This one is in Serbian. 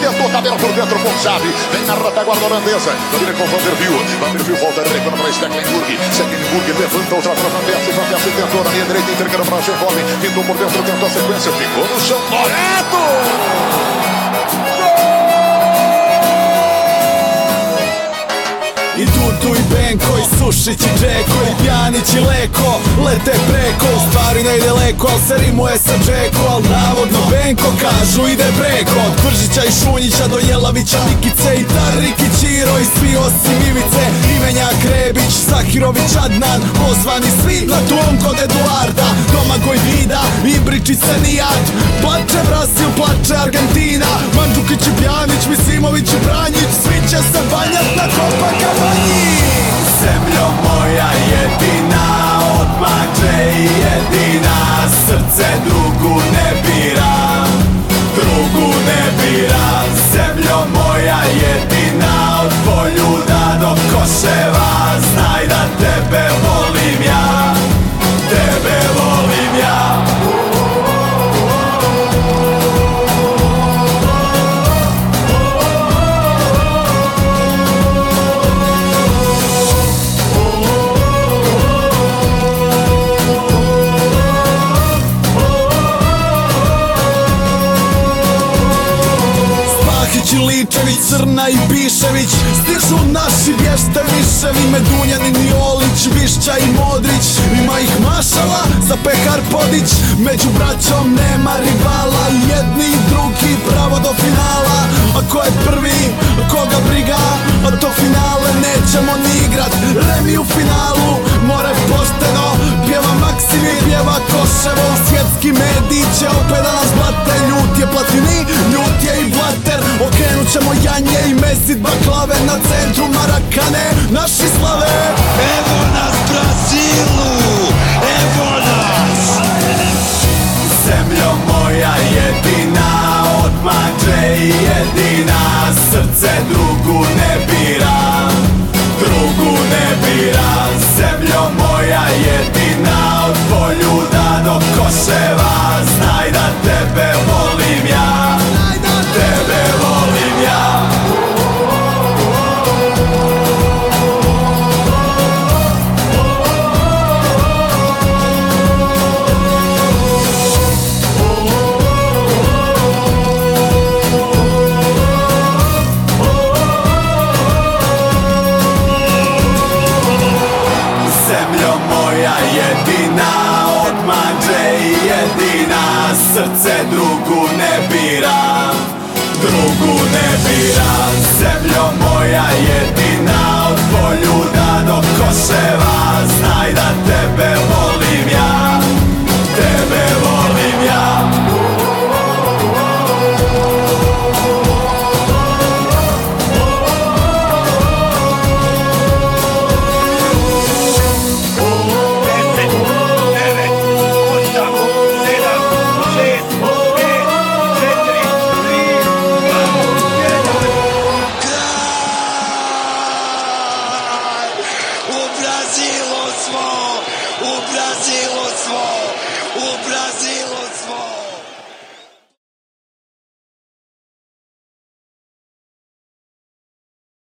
tentou, cabelo por dentro com chave. Vem na retaguarda holandesa. Domina com Vanderbilt. Vanderbilt volta recuando para Stecklenburg. Stecklenburg levanta outra para Van Persie. Van Persie tentou na linha direita, entregando para Chekov. Pintou por dentro, tentou a sequência. Ficou no chão. Moleto! I Tutu i Benko, i Sušić i Džeko, i Pjanić i Leko lete preko, u stvari ne ide leko, al se rimuje sa Džeko, al navodno Benko kažu ide preko. Od Pržića i Šunjića do Jelavića, Nikice i Tariki, Ćiro i svi osim Ivice, Ivenjak, Rebić, Zahirović, Adnan, pozvani svi na tum kod Eduarda. Domagoj Vida, Ibričić, Nijad, plače Brasil, plače Argentina, Mandžukić i Pjanić, Misimović i Branjić, svi će se banjat na Copacabana. Zemljo moja jedina, odmah i jedina, srce drugu ne bira, drugu ne bira. Zemljo moja jedina, od Poljuda do Koševa, znaj da tebe volim ja, tebe volim ja. Ličević, Crna i Bišević, stižu naši Bješteviševi, Medunjanin i Olić, Višća i Modrić, ima ih mašala za Pekar Podić. Među braćom nema rivala, jedni i drugi pravo do finala. A ko je prvi, koga briga, a to finale nećemo ni igrat. Remi u finalu, more pošteno, pjeva Maksimi, pjeva Koševo. Svjetski mediji će opet da nas blate, ljut je Platini, ljut je i Blater. Okrenut ćemo Janje i Mesit, baklave na centru Marakane, naši slave. Evo nas Brazilu, evo nas. Zemljo moja jedina, odmah i jedina, srce drugu ne bira, drugu ne bira. Zemljo moja jedina, od Poljuda do Koševa, znaj da tebe volim ja, tebe volim ja. Zemljo moja jedina, odmah i jedina, srce drugu ne bira, drugu ne bira. Zemljo moja jedina, od Poljuda do Koševa, znaj da tebe volim ja, tebe volim ja. U Brazilu smo,